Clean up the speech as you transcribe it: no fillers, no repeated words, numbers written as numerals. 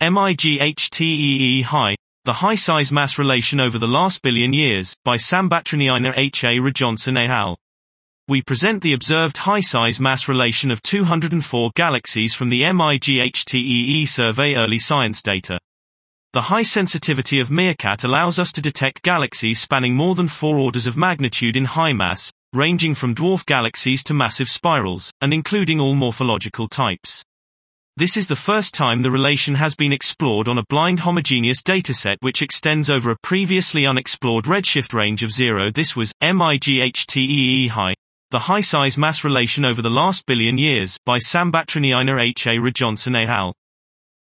MIGHTEE High, The High-Size Mass Relation Over the Last Billion Years, by Sambatraniana H. A. Rajohnson et al. We present the observed high-size mass relation of 204 galaxies from the MIGHTEE survey early science data. The high sensitivity of MeerKAT allows us to detect galaxies spanning more than 4 orders of magnitude in high mass, ranging from dwarf galaxies to massive spirals, and including all morphological types. This is the first time the relation has been explored on a blind homogeneous dataset which extends over a previously unexplored redshift range of 0. This was MIGHTEE High, The High-Size Mass Relation Over the Last Billion Years, by Sambatraniana H. A. Rajohnson et al.